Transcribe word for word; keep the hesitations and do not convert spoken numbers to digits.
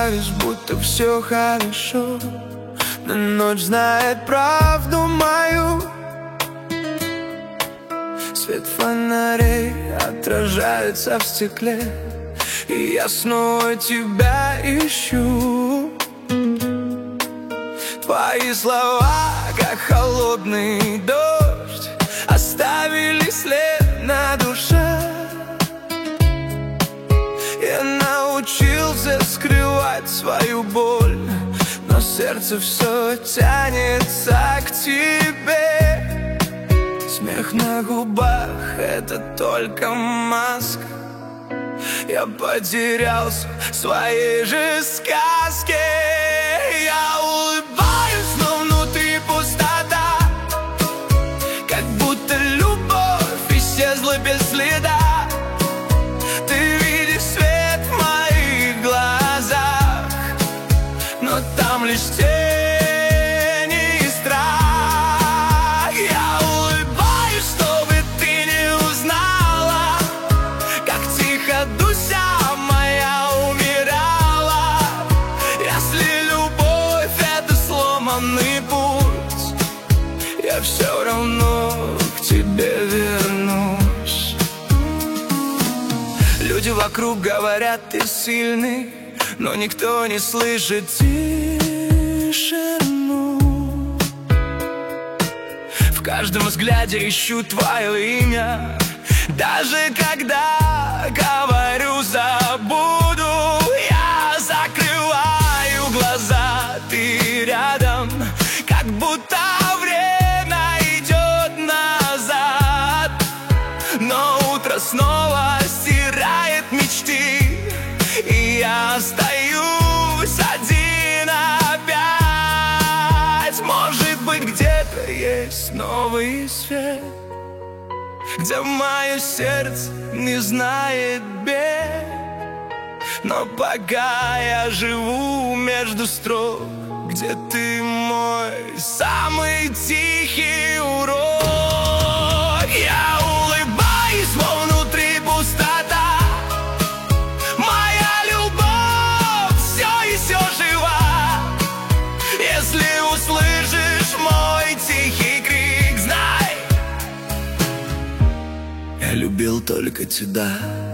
притворялись, будто все хорошо, но ночь знает правду мою. Свет фонарей отражается в стекле, и я снова тебя ищу. Твои слова, как холодный дождь, оставили след на душе. Я научился скрывать свою боль, но сердце все тянется к тебе. Смех на губах — это только маска. Я потерялся в своей же сказке. Я улыбаюсь, но внутри пустота, как будто любовь исчезла без следа. Ты видишь свет в моих глазах, но там лишь тени и страх. Я улыбаюсь, чтобы ты не узнала, как тихо душа моя умирала. Если любовь — это сломанный путь, я все равно к тебе вернусь. Люди вокруг говорят, ты сильный, но никто не слышит тишину. В каждом взгляде ищу твое имя, даже когда говорю забуду. Я закрываю глаза, ты рядом, как будто время идет назад. Но утро снова стирает мечты, и я остаюсь один опять. Может быть, где-то есть новый свет, где мое сердце не знает бед. Но пока я живу между строк, где ты мой самый тихий урок. Я улыбаюсь, но внутри пустота. Моя любовь все еще жива. Если услышишь мой тихий крик, знай, я любил только тебя.